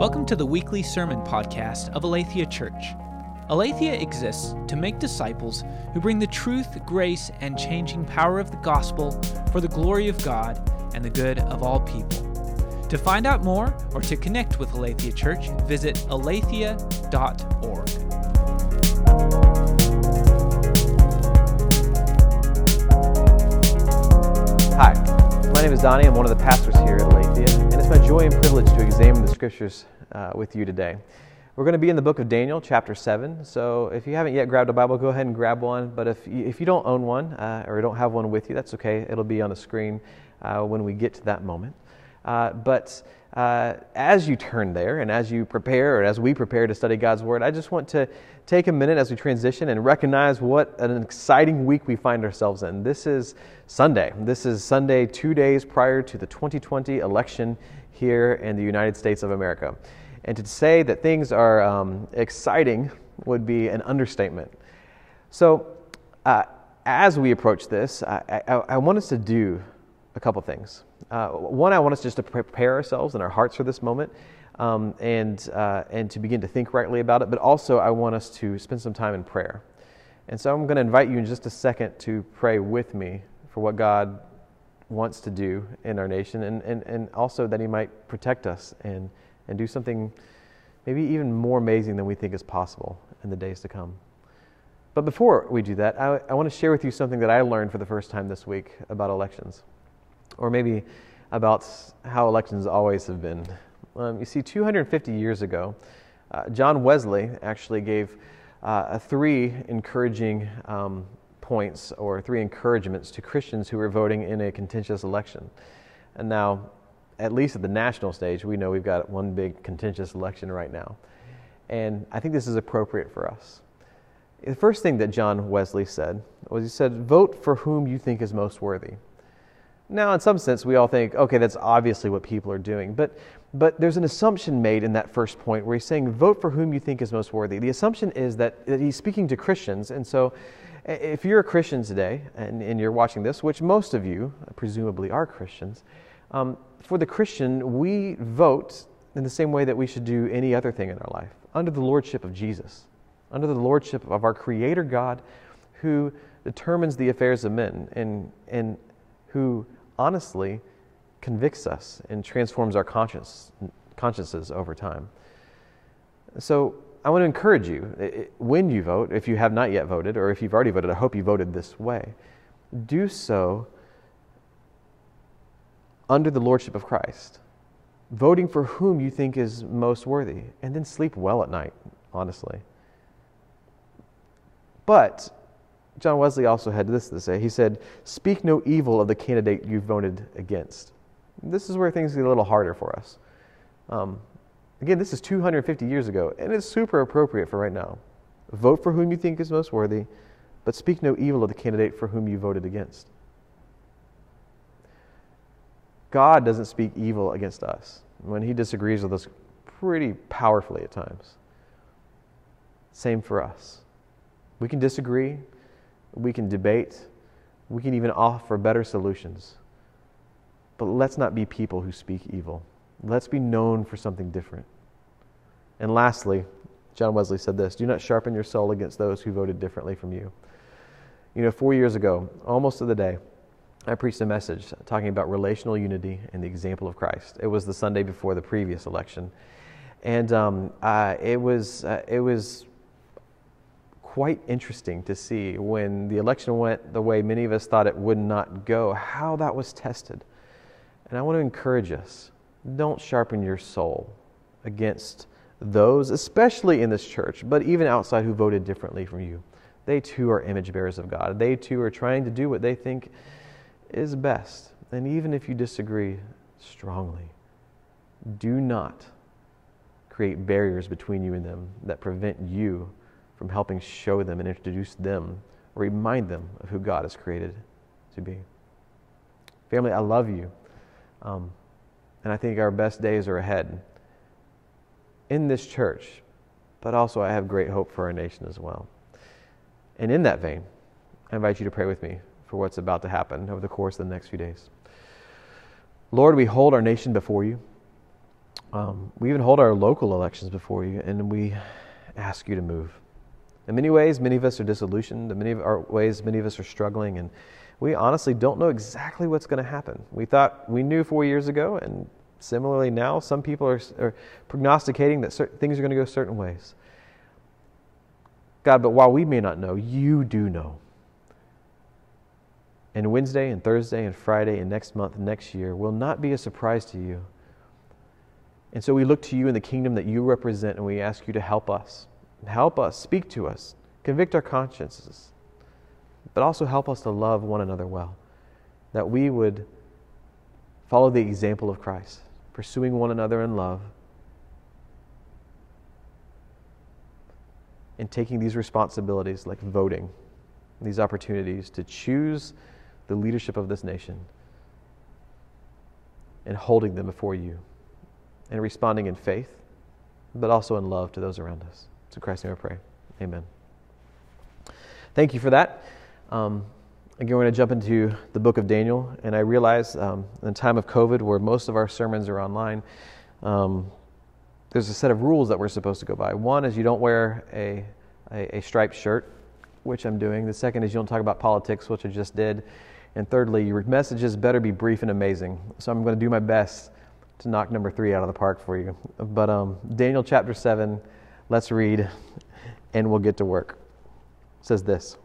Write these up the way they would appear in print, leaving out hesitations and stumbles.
Welcome to the weekly sermon podcast of Aletheia Church. Aletheia exists to make disciples who bring the truth, grace, and changing power of the gospel for the glory of God and the good of all people. To find out more or to connect with Aletheia Church, visit aletheia.org. Hi, my name is Donnie. I'm one of the pastors here at Aletheia, and it's my joy and privilege to examine the scriptures with you today. We're going to be in the book of Daniel, chapter 7, so if you haven't yet grabbed a Bible, go ahead and grab one, but if you don't own one or don't have one with you, that's okay. It'll be on the screen when we get to that moment. But as you turn there and as you prepare, or as we prepare to study God's Word, I just want to take a minute as we transition and recognize what an exciting week we find ourselves in. This is Sunday. This is Sunday 2 days prior to the 2020 election here in the United States of America. And to say that things are exciting would be an understatement. So as we approach this, I want us to do a couple things. One, I want us just to prepare ourselves and our hearts for this moment and to begin to think rightly about it, but also I want us to spend some time in prayer. And so I'm going to invite you in just a second to pray with me for what God wants to do in our nation and also that He might protect us and do something maybe even more amazing than we think is possible in the days to come. But before we do that, I want to share with you something that I learned for the first time this week about elections, or maybe about how elections always have been. You see, 250 years ago, John Wesley actually gave three encouraging points or three encouragements to Christians who were voting in a contentious election. And now, at least at the national stage, we know we've got one big contentious election right now. And I think this is appropriate for us. The first thing that John Wesley said was he said, "Vote for whom you think is most worthy." Now, in some sense, we all think, okay, that's obviously what people are doing. But there's an assumption made in that first point where he's saying, vote for whom you think is most worthy. The assumption is that he's speaking to Christians. And so if you're a Christian today and you're watching this, which most of you presumably are Christians, for the Christian, we vote in the same way that we should do any other thing in our life, under the lordship of Jesus, under the lordship of our Creator God, who determines the affairs of men and who honestly convicts us and transforms our consciences over time. So I want to encourage you, when you vote, if you have not yet voted, or if you've already voted, I hope you voted this way, do so under the lordship of Christ, voting for whom you think is most worthy, and then sleep well at night, honestly. But John Wesley also had this to say. He said, "Speak no evil of the candidate you voted against." This is where things get a little harder for us. Again, this is 250 years ago, and it's super appropriate for right now. Vote for whom you think is most worthy, but speak no evil of the candidate for whom you voted against. God doesn't speak evil against us when He disagrees with us pretty powerfully at times. Same for us. We can disagree. We can debate. We can even offer better solutions. But let's not be people who speak evil. Let's be known for something different. And lastly, John Wesley said this, "Do not sharpen your soul against those who voted differently from you." 4 years ago, almost to the day, I preached a message talking about relational unity and the example of Christ. It was the Sunday before the previous election. And it was quite interesting to see when the election went the way many of us thought it would not go, how that was tested. And I want to encourage us, don't sharpen your soul against those, especially in this church, but even outside, who voted differently from you. They too are image bearers of God. They too are trying to do what they think is best. And even if you disagree strongly, do not create barriers between you and them that prevent you from helping show them and introduce them, or remind them of who God has created to be. Family, I love you. And I think our best days are ahead in this church, but also I have great hope for our nation as well. And in that vein, I invite you to pray with me for what's about to happen over the course of the next few days. Lord, we hold our nation before you. We even hold our local elections before you, and we ask you to move. In many ways, many of us are disillusioned. In many of us are struggling, and we honestly don't know exactly what's going to happen. We thought we knew 4 years ago, and similarly now, some people are prognosticating that certain things are going to go certain ways. God, but while we may not know, you do know. And Wednesday and Thursday and Friday and next month and next year will not be a surprise to you. And so we look to you in the kingdom that you represent, and we ask you to help us. Help us, speak to us, convict our consciences, but also help us to love one another well, that we would follow the example of Christ, pursuing one another in love, and taking these responsibilities like voting, these opportunities to choose the leadership of this nation and holding them before you and responding in faith, but also in love to those around us. In Christ's name I pray. Amen. Thank you for that. Again, we're going to jump into the book of Daniel, and I realize in the time of COVID, where most of our sermons are online, there's a set of rules that we're supposed to go by. One is you don't wear a striped shirt, which I'm doing. The second is you don't talk about politics, which I just did. And thirdly, your messages better be brief and amazing. So I'm going to do my best to knock number 3 out of the park for you. But Daniel chapter 7, let's read, and we'll get to work. It says this.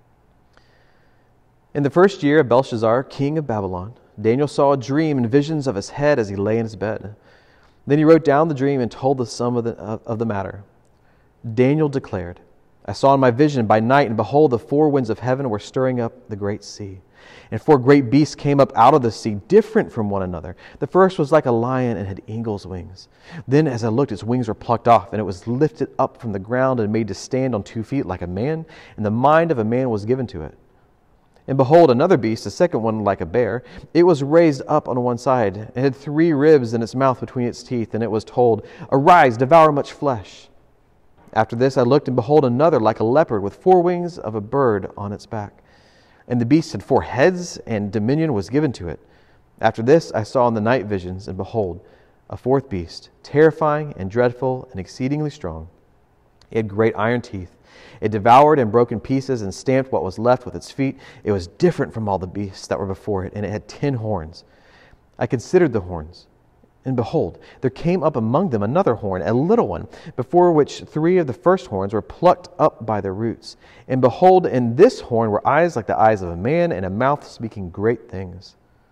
In the first year of Belshazzar, king of Babylon, Daniel saw a dream and visions of his head as he lay in his bed. Then he wrote down the dream and told the sum of the matter. Daniel declared, I saw in my vision by night, and behold, the 4 winds of heaven were stirring up the great sea. And 4 great beasts came up out of the sea, different from one another. The first was like a lion and had eagle's wings. Then as I looked, its wings were plucked off, and it was lifted up from the ground and made to stand on 2 feet like a man, and the mind of a man was given to it. And behold, another beast, the second one like a bear, it was raised up on one side. It had 3 ribs in its mouth between its teeth, and it was told, Arise, devour much flesh. After this I looked, and behold, another like a leopard with 4 wings of a bird on its back. And the beast had 4 heads, and dominion was given to it. After this I saw in the night visions, and behold, a 4th beast, terrifying and dreadful and exceedingly strong. It had great iron teeth. It devoured and broke in pieces and stamped what was left with its feet. It was different from all the beasts that were before it, and it had 10 horns. I considered the horns, and behold, there came up among them another horn, a little one, before which 3 of the first horns were plucked up by their roots. And behold, in this horn were eyes like the eyes of a man, and a mouth speaking great things.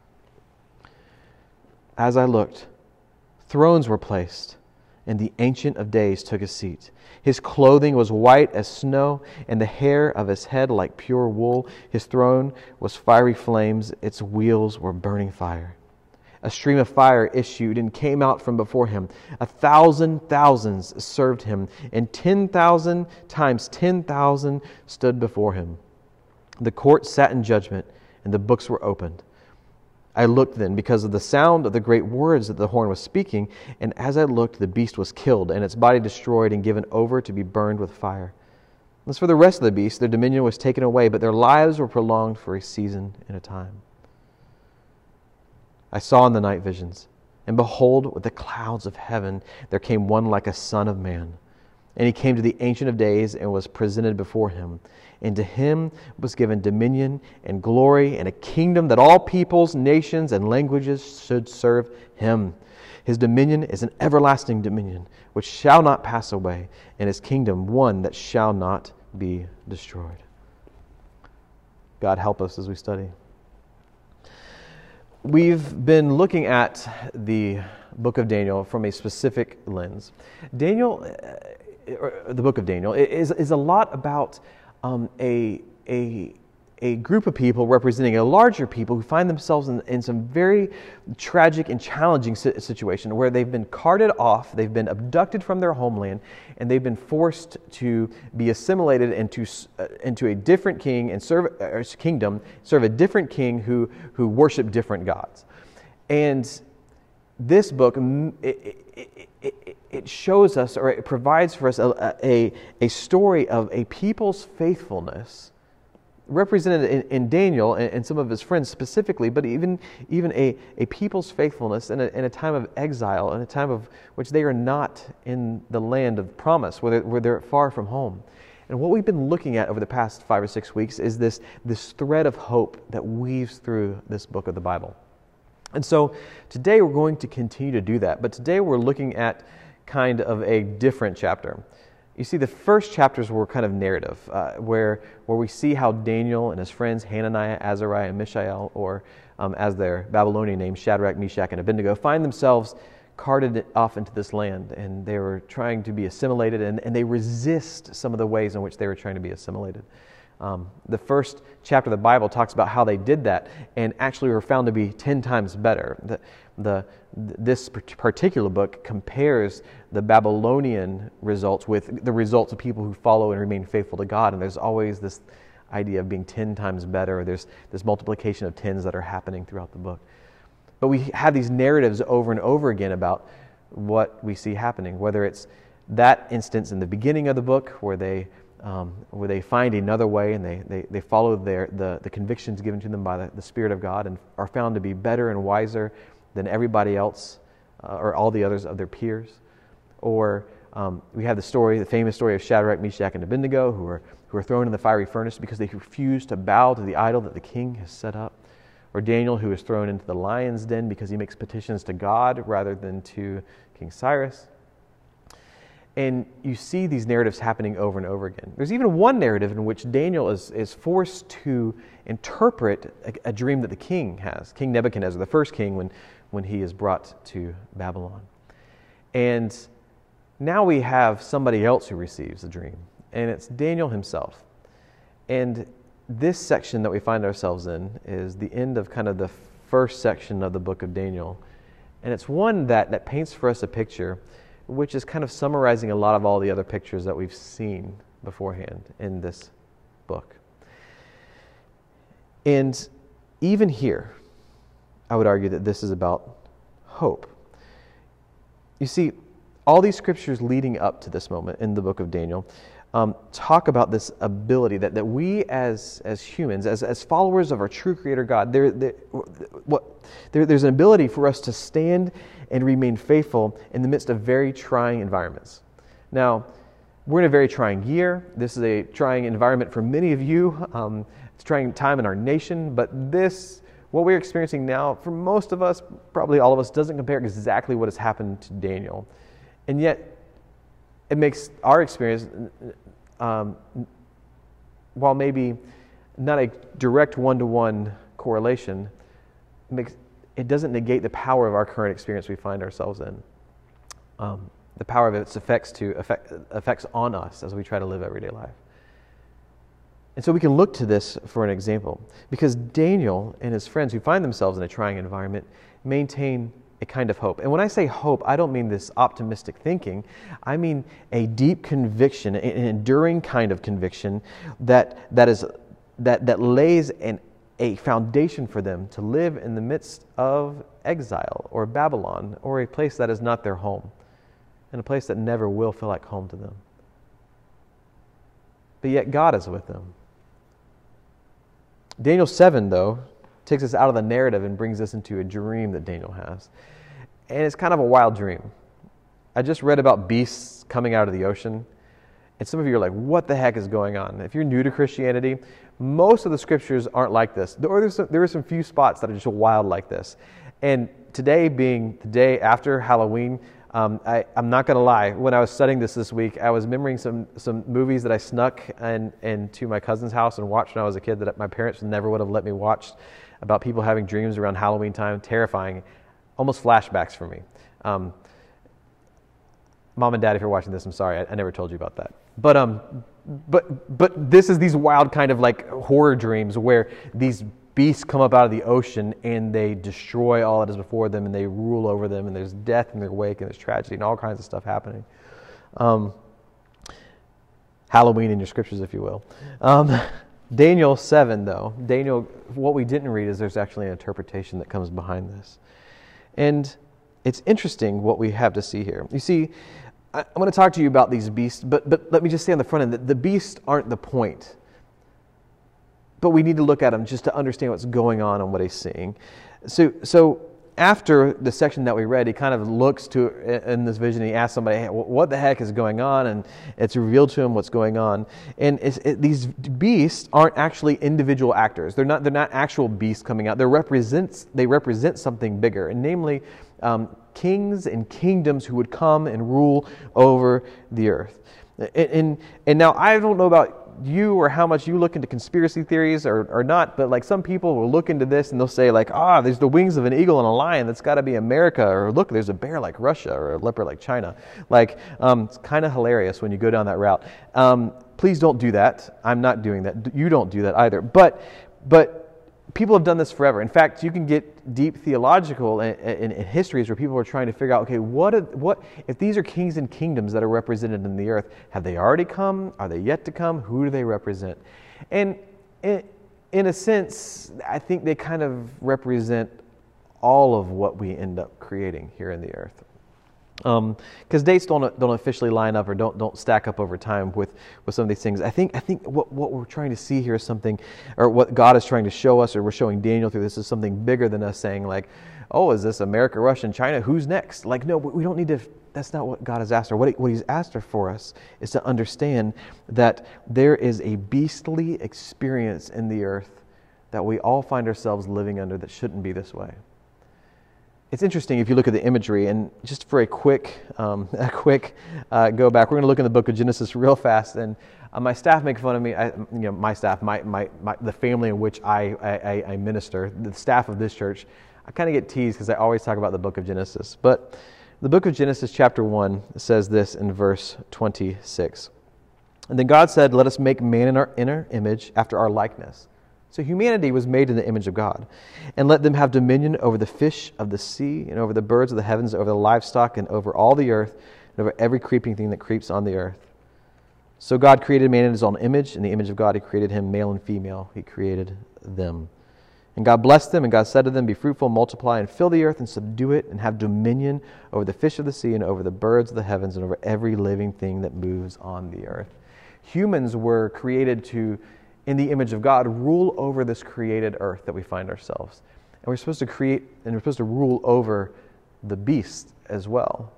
As I looked, thrones were placed, and the Ancient of Days took his seat. His clothing was white as snow, and the hair of his head like pure wool. His throne was fiery flames, its wheels were burning fire. A stream of fire issued and came out from before him. 1,000 thousands served him, and 10,000 times 10,000 stood before him. The court sat in judgment, and the books were opened. I looked then, because of the sound of the great words that the horn was speaking, and as I looked, the beast was killed, and its body destroyed and given over to be burned with fire. As for the rest of the beasts, their dominion was taken away, but their lives were prolonged for a season and a time. I saw in the night visions, and behold, with the clouds of heaven there came one like a son of man. And he came to the Ancient of Days and was presented before him. And to him was given dominion and glory and a kingdom that all peoples, nations, and languages should serve him. His dominion is an everlasting dominion which shall not pass away, and his kingdom one that shall not be destroyed. God help us as we study. We've been looking at the book of Daniel from a specific lens. The book of Daniel is a lot about a group of people representing a larger people who find themselves in some very tragic and challenging situation where they've been carted off, they've been abducted from their homeland, and they've been forced to be assimilated into a different king and serve a different king who worship different gods. And this book, it shows us, or it provides for us a story of a people's faithfulness represented in Daniel and some of his friends specifically, but even a people's faithfulness in a time of exile, in a time of which they are not in the land of promise, where they're far from home. And what we've been looking at over the past 5 or 6 weeks is this thread of hope that weaves through this book of the Bible. And so today we're going to continue to do that, but today we're looking at kind of a different chapter. You see, the first chapters were kind of narrative, where we see how Daniel and his friends, Hananiah, Azariah, and Mishael, or as their Babylonian names, Shadrach, Meshach, and Abednego, find themselves carted off into this land, and they were trying to be assimilated, and they resist some of the ways in which they were trying to be assimilated. The first chapter of the Bible talks about how they did that, and actually were found to be 10 times better. This particular book compares the Babylonian results with the results of people who follow and remain faithful to God, and there's always this idea of being 10 times better. There's this multiplication of 10s that are happening throughout the book. But we have these narratives over and over again about what we see happening, whether it's that instance in the beginning of the book where they find another way and they follow the convictions given to them by the Spirit of God and are found to be better and wiser than everybody else or all the others of their peers. Or we have the famous story of Shadrach, Meshach, and Abednego who are thrown in the fiery furnace because they refuse to bow to the idol that the king has set up. Or Daniel, who is thrown into the lion's den because he makes petitions to God rather than to King Cyrus. And you see these narratives happening over and over again. There's even one narrative in which Daniel is forced to interpret a dream that the king has. King Nebuchadnezzar, the first king, when he is brought to Babylon. And now we have somebody else who receives the dream, and it's Daniel himself. And this section that we find ourselves in is the end of kind of the first section of the book of Daniel. And it's one that paints for us a picture which is kind of summarizing a lot of all the other pictures that we've seen beforehand in this book. And even here, I would argue that this is about hope. You see, all these scriptures leading up to this moment in the book of Daniel talk about this ability that we as humans, as followers of our true Creator God, there's an ability for us to stand and remain faithful in the midst of very trying environments. Now, we're in a very trying year. This is a trying environment for many of you. It's a trying time in our nation, but what we're experiencing now, for most of us, probably all of us, doesn't compare exactly what has happened to Daniel. And yet, it makes our experience, while maybe not a direct one-to-one correlation, it doesn't negate the power of our current experience we find ourselves in. The power of its effects on us as we try to live everyday life. And so we can look to this for an example, because Daniel and his friends who find themselves in a trying environment maintain a kind of hope. And when I say hope, I don't mean this optimistic thinking. I mean a deep conviction, an enduring kind of conviction that lays a foundation for them to live in the midst of exile or Babylon or a place that is not their home, and a place that never will feel like home to them. But yet God is with them. Daniel 7, though, takes us out of the narrative and brings us into a dream that Daniel has. And it's kind of a wild dream. I just read about beasts coming out of the ocean. And some of you are like, what the heck is going on? If you're new to Christianity, most of the scriptures aren't like this. There are some few spots that are just wild like this. And today being the day after Halloween, I'm not going to lie. When I was studying this week, I was remembering some movies that I snuck into my cousin's house and watched when I was a kid that my parents never would have let me watch, about people having dreams around Halloween time. Terrifying. Almost flashbacks for me. Mom and Dad, if you're watching this, I'm sorry. I never told you about that. But this is these wild kind of like horror dreams where these beasts come up out of the ocean and they destroy all that is before them and they rule over them, and there's death in their wake and there's tragedy and all kinds of stuff happening. Halloween in your scriptures, if you will. Daniel 7, though. Daniel, what we didn't read is there's actually an interpretation that comes behind this. And it's interesting what we have to see here. You see, I'm going to talk to you about these beasts, but let me just say on the front end that the beasts aren't the point. but we need to look at him just to understand what's going on and what he's seeing. So after the section that we read, he kind of looks to, in this vision, he asks somebody, hey, what the heck is going on? And it's revealed to him what's going on. And these beasts aren't actually individual actors. They're not actual beasts coming out. They represent something bigger, and namely kings and kingdoms who would come and rule over the earth. And now I don't know about you or how much you look into conspiracy theories or not, but like some people will look into this and they'll say like, there's the wings of an eagle and a lion, that's got to be America, or look, there's a bear like Russia or a leopard like China. Like, it's kind of hilarious when you go down that route. Please don't do that. I'm not doing that. You don't do that either. But people have done this forever. In fact, you can get deep theological in histories where people are trying to figure out, okay, what if these are kings and kingdoms that are represented in the earth? Have they already come? Are they yet to come? Who do they represent? And in a sense, I think they kind of represent all of what we end up creating here in the earth. Because dates don't officially line up or don't stack up over time with some of these things. I think what we're trying to see here is something, or what God is trying to show us, or we're showing Daniel through this, is something bigger than us saying like, oh, is this America, Russia, and China? Who's next? Like, no, we don't need to. That's not what God has asked her. What He's asked her for us is to understand that there is a beastly experience in the earth that we all find ourselves living under that shouldn't be this way. It's interesting if you look at the imagery, and just for a quick go back, we're going to look in the book of Genesis real fast. And my staff make fun of me. My staff, the family in which I minister, the staff of this church, I kind of get teased because I always talk about the book of Genesis. But the book of Genesis, chapter 1, says this in verse 26. And then God said, "Let us make man in our inner image, after our likeness." So humanity was made in the image of God. "And let them have dominion over the fish of the sea, and over the birds of the heavens, over the livestock, and over all the earth, and over every creeping thing that creeps on the earth." So God created man in His own image. In the image of God He created him, male and female. He created them. And God blessed them, and God said to them, "Be fruitful, multiply, and fill the earth, and subdue it, and have dominion over the fish of the sea, and over the birds of the heavens, and over every living thing that moves on the earth." Humans were created to, in the image of God, rule over this created earth that we find ourselves. And we're supposed to create, and we're supposed to rule over the beast as well.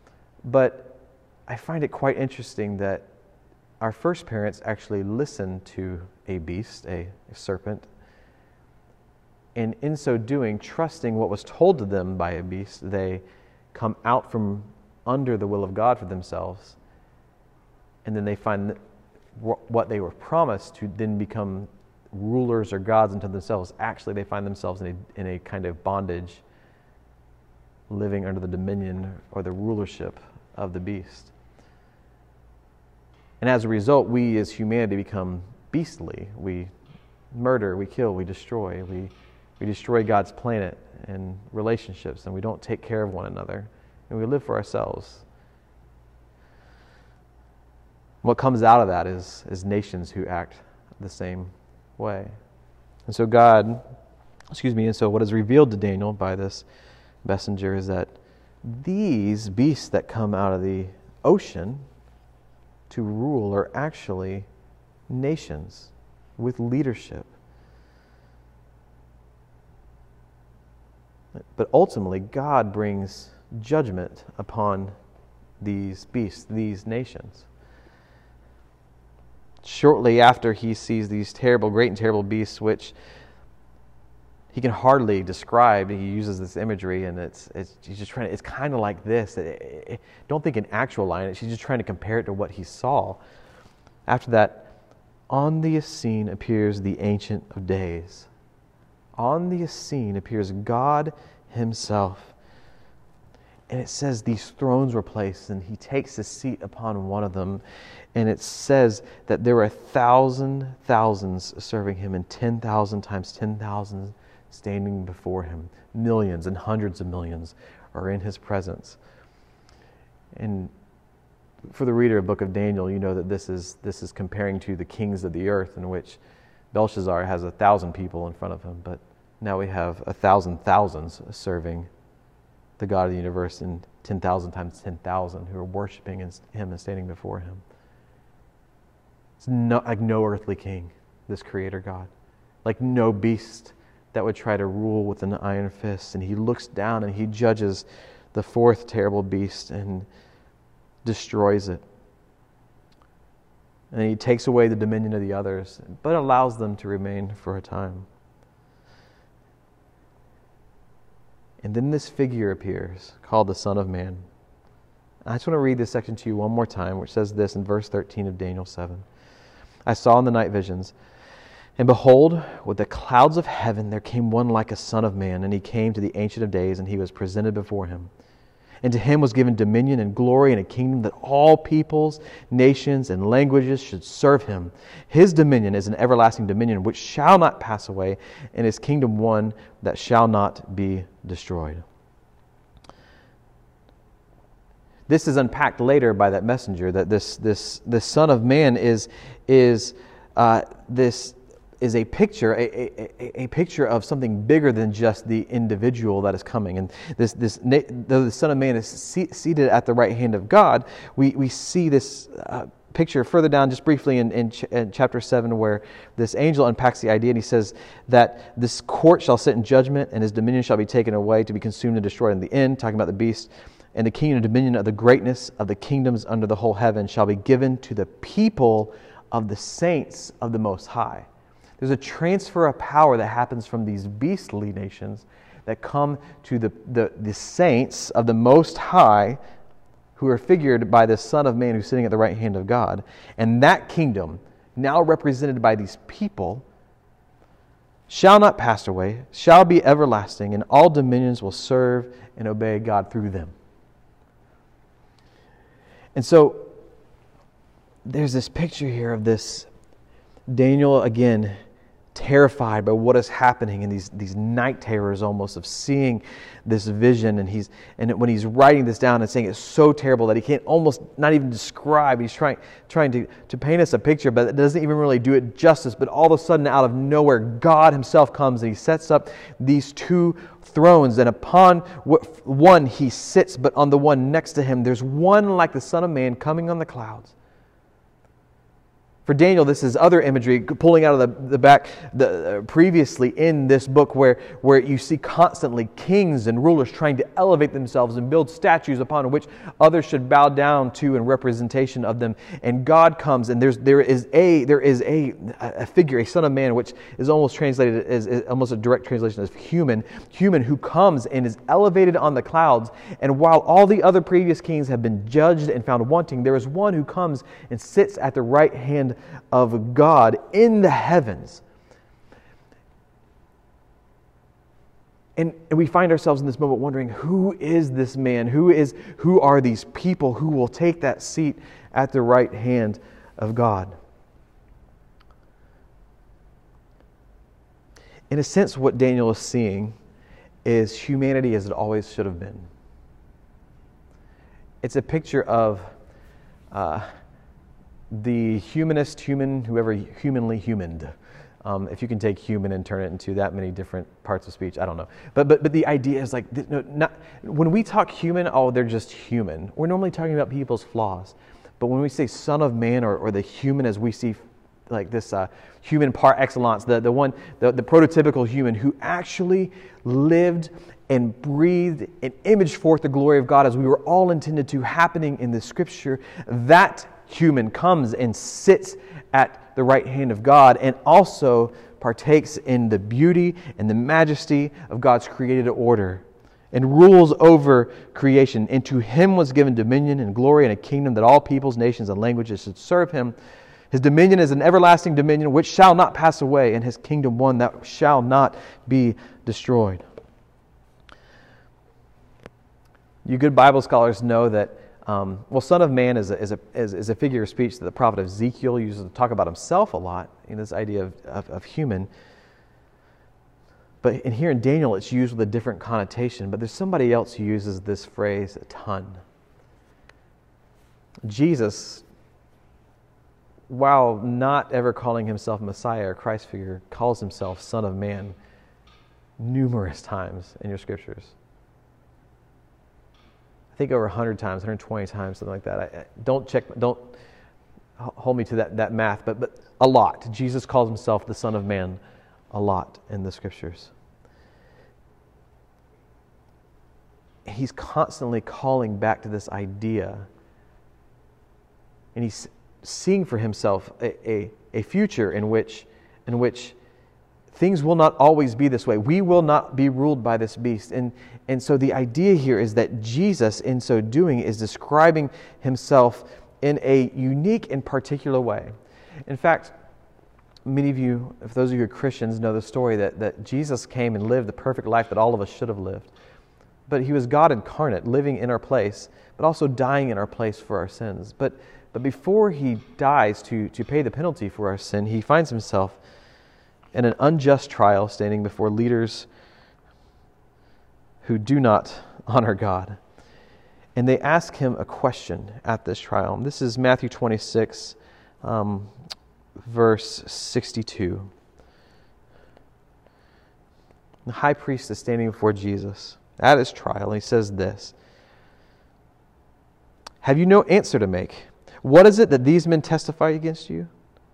But I find it quite interesting that our first parents actually listened to a beast, a serpent, and in so doing, trusting what was told to them by a beast, they come out from under the will of God for themselves, and then they find what they were promised to then become rulers or gods unto themselves. Actually, they find themselves in a kind of bondage, living under the dominion or the rulership of the beast. And as a result, we as humanity become beastly. We murder, we kill, we destroy. We destroy God's planet and relationships, and we don't take care of one another, and we live for ourselves. What comes out of that is nations who act the same way. And so what is revealed to Daniel by this messenger is that these beasts that come out of the ocean to rule are actually nations with leadership. But ultimately, God brings judgment upon these beasts, these nations. Shortly after he sees these great and terrible beasts, which he can hardly describe, he uses this imagery, and he's just trying to. It's kind of like this. Don't think an actual lion. She's just trying to compare it to what he saw. After that, on the scene appears the Ancient of Days. On the scene appears God Himself. And it says these thrones were placed, and He takes His seat upon one of them. And it says that there were 1,000 thousands serving Him, and 10,000 times 10,000 standing before Him. Millions and hundreds of millions are in His presence. And for the reader of the book of Daniel, you know that this is comparing to the kings of the earth, in which Belshazzar has 1,000 people in front of him, but now we have 1,000 thousands serving the God of the universe, and 10,000 times 10,000 who are worshiping Him and standing before Him. It's like no earthly king, this Creator God. like no beast that would try to rule with an iron fist. And he looks down and he judges the fourth terrible beast and destroys it. And he takes away the dominion of the others, but allows them to remain for a time. And then this figure appears, called the Son of Man. I just want to read this section to you one more time, which says this in verse 13 of Daniel 7. I saw in the night visions, and behold, with the clouds of heaven there came one like a son of man, and he came to the Ancient of Days, and he was presented before him. And to him was given dominion and glory and a kingdom that all peoples, nations, and languages should serve him. His dominion is an everlasting dominion which shall not pass away, and his kingdom one that shall not be destroyed. This is unpacked later by that messenger, that this Son of Man is a picture, a picture of something bigger than just the individual that is coming. And though the Son of Man is seated at the right hand of God, we see this picture further down just briefly in chapter 7, where this angel unpacks the idea, and he says that this court shall sit in judgment, and his dominion shall be taken away to be consumed and destroyed in the end, talking about the beast. And the kingdom and dominion of the greatness of the kingdoms under the whole heaven shall be given to the people of the saints of the Most High. There's a transfer of power that happens from these beastly nations that come to the saints of the Most High, who are figured by the Son of Man who's sitting at the right hand of God. And that kingdom, now represented by these people, shall not pass away, shall be everlasting, and all dominions will serve and obey God through them. And so there's this picture here of this Daniel, again, terrified by what is happening, and these night terrors almost of seeing this vision. And when he's writing this down and saying it's so terrible that he can't almost not even describe. He's trying to paint us a picture, but it doesn't even really do it justice. But all of a sudden, out of nowhere, God himself comes and he sets up these two thrones, and upon one he sits, but on the one next to him there's one like the Son of Man coming on the clouds. For Daniel, this is other imagery pulling out of the back previously in this book where you see constantly kings and rulers trying to elevate themselves and build statues upon which others should bow down to in representation of them. And God comes, and there is a figure, a Son of Man, which is almost translated as almost a direct translation as human who comes and is elevated on the clouds. And while all the other previous kings have been judged and found wanting, there is one who comes and sits at the right hand of God in the heavens. And we find ourselves in this moment wondering, who is this man? Who are these people who will take that seat at the right hand of God? In a sense, what Daniel is seeing is humanity as it always should have been. It's a picture of the whoever humanly humaned. If you can take human and turn it into that many different parts of speech, I don't know. But the idea is like, when we talk human, they're just human. We're normally talking about people's flaws. But when we say Son of Man or the human as we see like this human par excellence, the prototypical human who actually lived and breathed and imaged forth the glory of God as we were all intended to, happening in the Scripture, that human comes and sits at the right hand of God and also partakes in the beauty and the majesty of God's created order and rules over creation. And to him was given dominion and glory and a kingdom that all peoples, nations, and languages should serve him. His dominion is an everlasting dominion which shall not pass away, and his kingdom one that shall not be destroyed. You good Bible scholars know that Son of Man is a figure of speech that the prophet Ezekiel uses to talk about himself a lot, in this idea of human. But here in Daniel, it's used with a different connotation. But there's somebody else who uses this phrase a ton. Jesus, while not ever calling himself Messiah or Christ figure, calls himself Son of Man numerous times in your scriptures. I think over 100 times, 120 times, something like that. Don't hold me to that math, but a lot. Jesus calls himself the Son of Man a lot in the Scriptures. He's constantly calling back to this idea, and he's seeing for himself a future in which things will not always be this way. We will not be ruled by this beast. And so the idea here is that Jesus, in so doing, is describing himself in a unique and particular way. In fact, many of you, if those of you who are Christians, know the story that Jesus came and lived the perfect life that all of us should have lived. But he was God incarnate, living in our place, but also dying in our place for our sins. But before he dies to pay the penalty for our sin, he finds himself in an unjust trial, standing before leaders who do not honor God. And they ask him a question at this trial. This is Matthew 26, verse 62. The high priest is standing before Jesus at his trial, and he says this: "Have you no answer to make? What is it that these men testify against you?"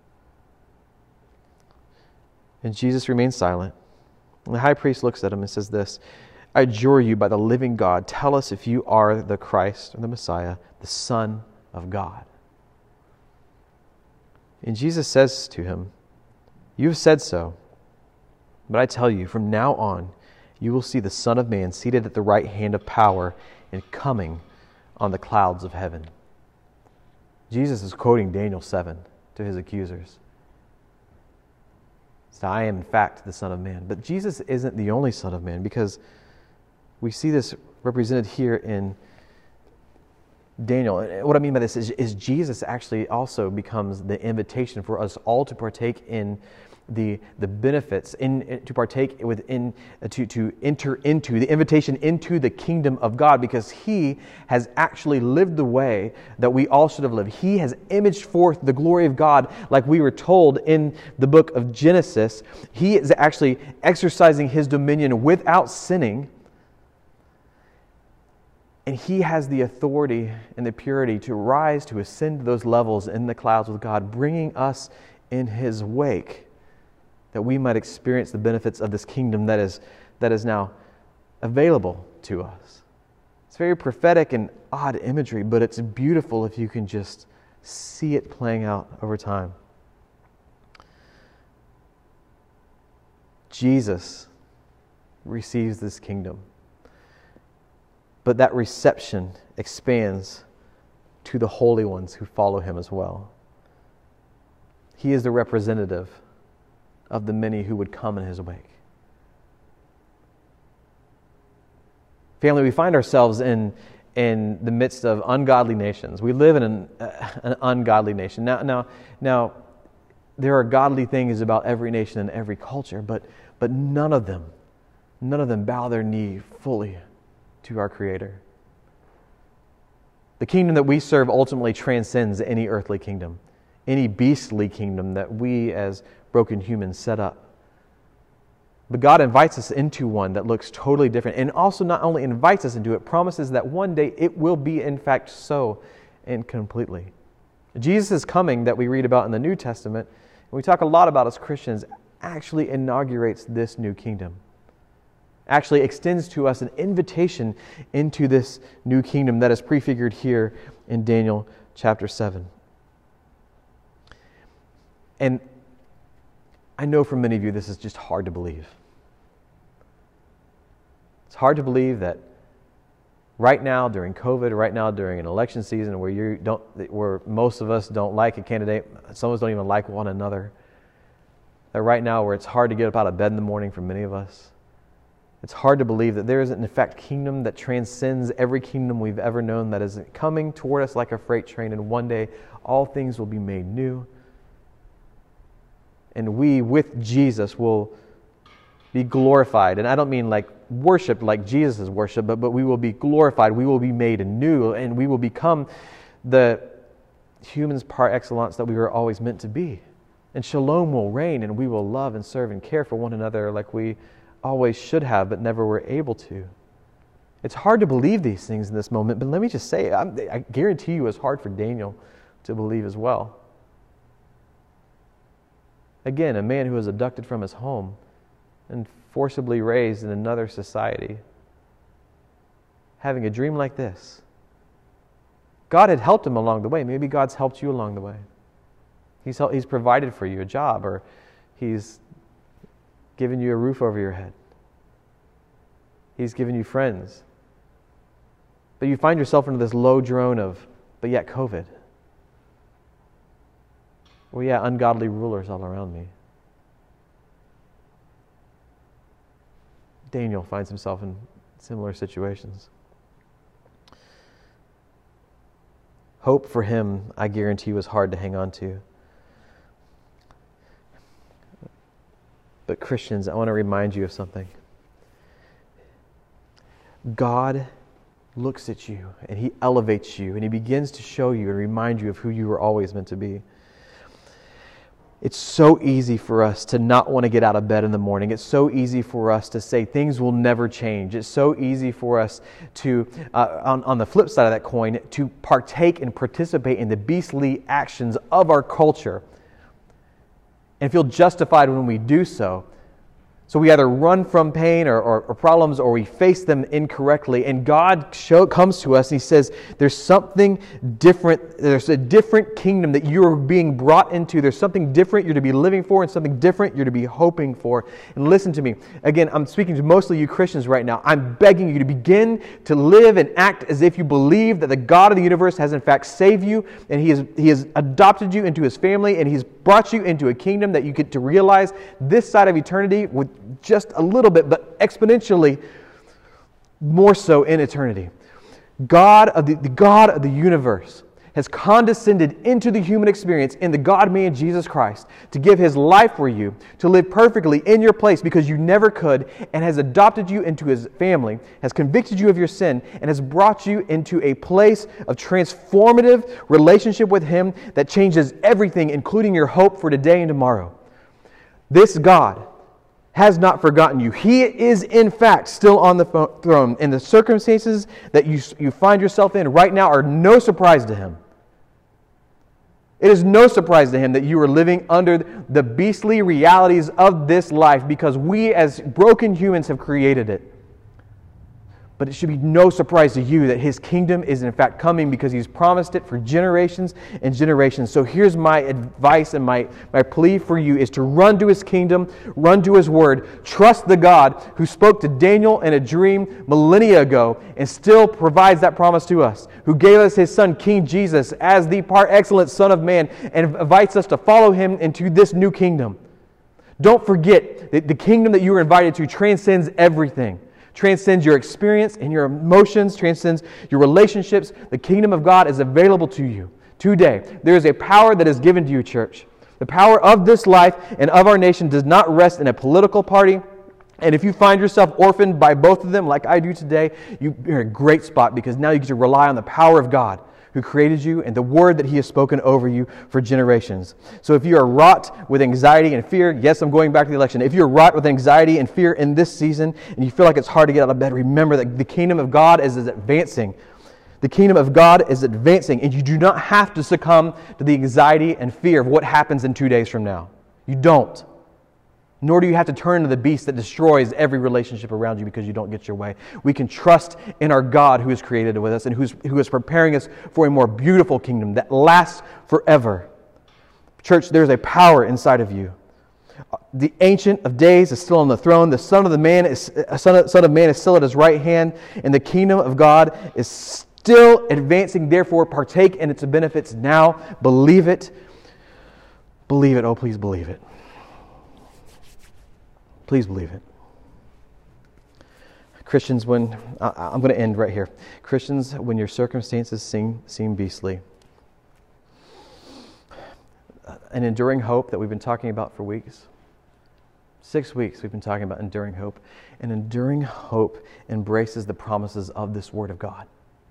And Jesus remains silent. And the high priest looks at him and says this: "I adjure you by the living God, tell us if you are the Christ, or the Messiah, the Son of God." And Jesus says to him, "You have said so, but I tell you, from now on, you will see the Son of Man seated at the right hand of power and coming on the clouds of heaven." Jesus is quoting Daniel 7 to his accusers. So I am in fact the Son of Man. But Jesus isn't the only Son of Man, because we see this represented here in Daniel. And what I mean by this is Jesus actually also becomes the invitation for us all to partake in the benefits, to partake within, to enter into the invitation into the kingdom of God, because he has actually lived the way that we all should have lived. He has imaged forth the glory of God, like we were told in the book of Genesis. He is actually exercising his dominion without sinning, and he has the authority and the purity to rise, to ascend to those levels in the clouds with God, bringing us in his wake, that we might experience the benefits of this kingdom that is now available to us. It's very prophetic and odd imagery, but it's beautiful if you can just see it playing out over time. Jesus receives this kingdom, but that reception expands to the holy ones who follow him as well. He is the representative of the many who would come in his wake. Family, we find ourselves in the midst of ungodly nations. We live in an ungodly nation. Now, there are godly things about every nation and every culture, but none of them bow their knee fully to our Creator. The kingdom that we serve ultimately transcends any earthly kingdom, any beastly kingdom that we as broken humans set up. But God invites us into one that looks totally different, and also not only invites us into it, promises that one day it will be in fact so, and completely. Jesus' coming that we read about in the New Testament, and we talk a lot about as Christians, actually inaugurates this new kingdom. Actually extends to us an invitation into this new kingdom that is prefigured here in Daniel chapter 7. And I know for many of you this is just hard to believe. It's hard to believe that right now during COVID, right now during an election season where most of us don't like a candidate, some of us don't even like one another, that right now where it's hard to get up out of bed in the morning for many of us, it's hard to believe that there is in fact kingdom that transcends every kingdom we've ever known, that is coming toward us like a freight train, and one day all things will be made new. And we, with Jesus, will be glorified. And I don't mean like worshiped like Jesus is worshipped, but we will be glorified. We will be made anew, and we will become the humans par excellence that we were always meant to be. And shalom will reign, and we will love and serve and care for one another like we always should have, but never were able to. It's hard to believe these things in this moment, but let me just say, I guarantee you it's hard for Daniel to believe as well. Again, a man who was abducted from his home, and forcibly raised in another society, having a dream like this. God had helped him along the way. Maybe God's helped you along the way. He's provided for you a job, or He's given you a roof over your head. He's given you friends. But you find yourself into this low drone of, but yet COVID. Well, yeah, ungodly rulers all around me. Daniel finds himself in similar situations. Hope for him, I guarantee, was hard to hang on to. But Christians, I want to remind you of something. God looks at you and He elevates you and He begins to show you and remind you of who you were always meant to be. It's so easy for us to not want to get out of bed in the morning. It's so easy for us to say things will never change. It's so easy for us to, on the flip side of that coin, to partake and participate in the beastly actions of our culture and feel justified when we do so. So we either run from pain or problems, or we face them incorrectly. And God comes to us and He says, there's something different. There's a different kingdom that you are being brought into. There's something different you're to be living for and something different you're to be hoping for. And listen to me. Again, I'm speaking to mostly you Christians right now. I'm begging you to begin to live and act as if you believe that the God of the universe has in fact saved you, and He has adopted you into His family, and He's brought you into a kingdom that you get to realize this side of eternity with just a little bit, but exponentially more so in eternity. The God of the universe has condescended into the human experience in the God-man Jesus Christ to give His life for you, to live perfectly in your place because you never could, and has adopted you into His family, has convicted you of your sin, and has brought you into a place of transformative relationship with Him that changes everything, including your hope for today and tomorrow. This God has not forgotten you. He is, in fact, still on the throne. And the circumstances that you find yourself in right now are no surprise to Him. It is no surprise to Him that you are living under the beastly realities of this life, because we as broken humans have created it. But it should be no surprise to you that His kingdom is in fact coming, because He's promised it for generations and generations. So here's my advice and my plea for you is to run to His kingdom, run to His word, trust the God who spoke to Daniel in a dream millennia ago and still provides that promise to us, who gave us His Son, King Jesus, as the par excellence Son of Man, and invites us to follow Him into this new kingdom. Don't forget that the kingdom that you were invited to transcends everything. Transcends your experience and your emotions, transcends your relationships. The kingdom of God is available to you today. There is a power that is given to you, church. The power of this life and of our nation does not rest in a political party. And if you find yourself orphaned by both of them, like I do today, you're in a great spot, because now you get to rely on the power of God who created you and the word that He has spoken over you for generations. So if you are wrought with anxiety and fear, yes, I'm going back to the election. If you're wrought with anxiety and fear in this season and you feel like it's hard to get out of bed, remember that the kingdom of God is advancing. The kingdom of God is advancing, and you do not have to succumb to the anxiety and fear of what happens in 2 days from now. You don't. Nor do you have to turn to the beast that destroys every relationship around you because you don't get your way. We can trust in our God who has created it with us and who is preparing us for a more beautiful kingdom that lasts forever. Church, there's a power inside of you. The Ancient of Days is still on the throne. The Son of Man is still at His right hand, and the kingdom of God is still advancing. Therefore, partake in its benefits now. Believe it. Believe it. Oh, please believe it. Please believe it. Christians, I'm going to end right here. Christians, when your circumstances seem beastly, an enduring hope that we've been talking about for weeks, 6 weeks we've been talking about enduring hope. An enduring hope embraces the promises of this Word of God.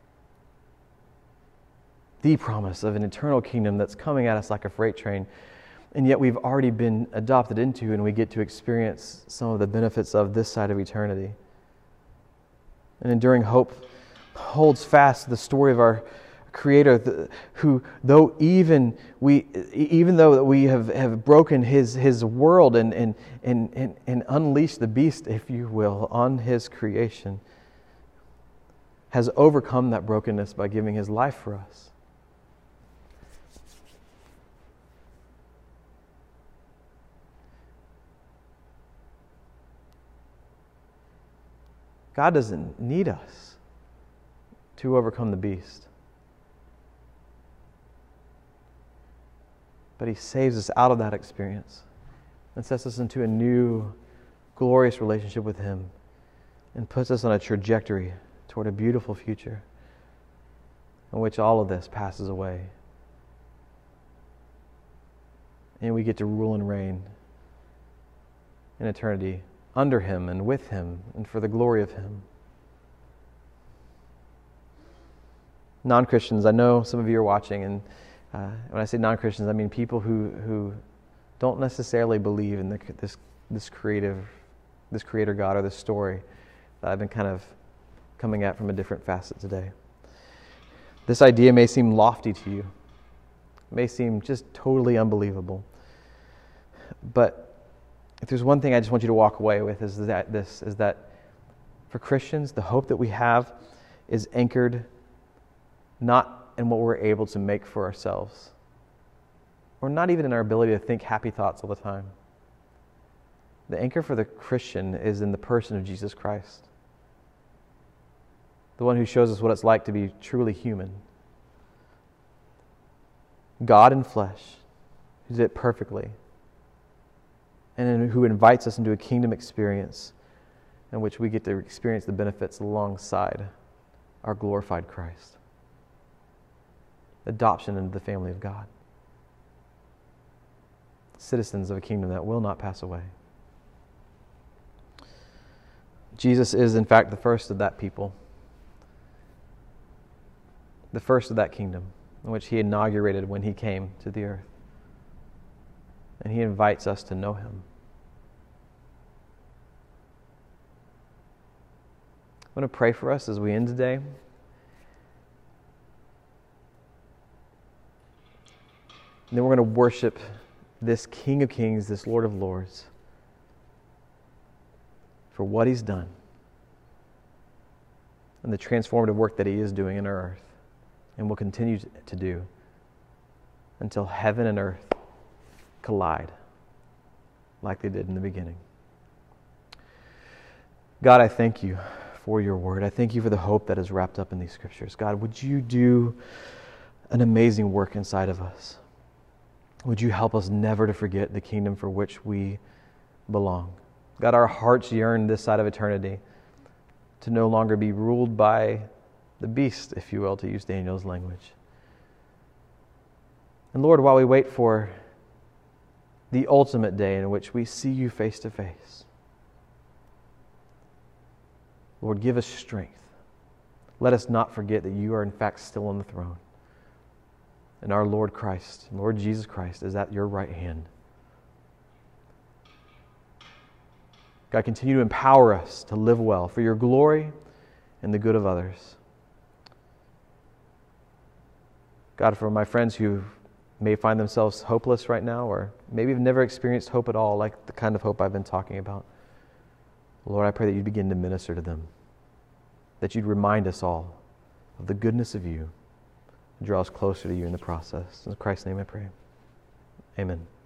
The promise of an eternal kingdom that's coming at us like a freight train, and yet we've already been adopted into, and we get to experience some of the benefits of this side of eternity. An enduring hope holds fast the story of our Creator who, though even though we have broken His world and unleashed the beast, if you will, on His creation, has overcome that brokenness by giving His life for us. God doesn't need us to overcome the beast. But He saves us out of that experience and sets us into a new, glorious relationship with Him and puts us on a trajectory toward a beautiful future in which all of this passes away. And we get to rule and reign in eternity under Him and with Him and for the glory of Him. Non-Christians, I know some of you are watching, and when I say non-Christians, I mean people who don't necessarily believe in this creator God or this story that I've been kind of coming at from a different facet today. This idea may seem lofty to you. It may seem just totally unbelievable. But if there's one thing I just want you to walk away with is that for Christians, the hope that we have is anchored not in what we're able to make for ourselves, or not even in our ability to think happy thoughts all the time. The anchor for the Christian is in the person of Jesus Christ, the one who shows us what it's like to be truly human. God in flesh, who did it perfectly, and who invites us into a kingdom experience in which we get to experience the benefits alongside our glorified Christ. Adoption into the family of God. Citizens of a kingdom that will not pass away. Jesus is, in fact, the first of that people. The first of that kingdom in which He inaugurated when He came to the earth. And He invites us to know Him. I want to pray for us as we end today. And then we're going to worship this King of Kings, this Lord of Lords, for what He's done and the transformative work that He is doing in our earth and will continue to do until heaven and earth collide like they did in the beginning. God, I thank You for Your word. I thank You for the hope that is wrapped up in these scriptures. God, would You do an amazing work inside of us? Would You help us never to forget the kingdom for which we belong? God, our hearts yearn this side of eternity to no longer be ruled by the beast, if you will, to use Daniel's language. And Lord, while we wait for the ultimate day in which we see You face to face, Lord, give us strength. Let us not forget that You are in fact still on the throne. And our Lord Christ, Lord Jesus Christ, is at Your right hand. God, continue to empower us to live well for Your glory and the good of others. God, for my friends who may find themselves hopeless right now, or maybe have never experienced hope at all, like the kind of hope I've been talking about, Lord, I pray that You'd begin to minister to them, that You'd remind us all of the goodness of You, draw us closer to You in the process. In Christ's name I pray. Amen.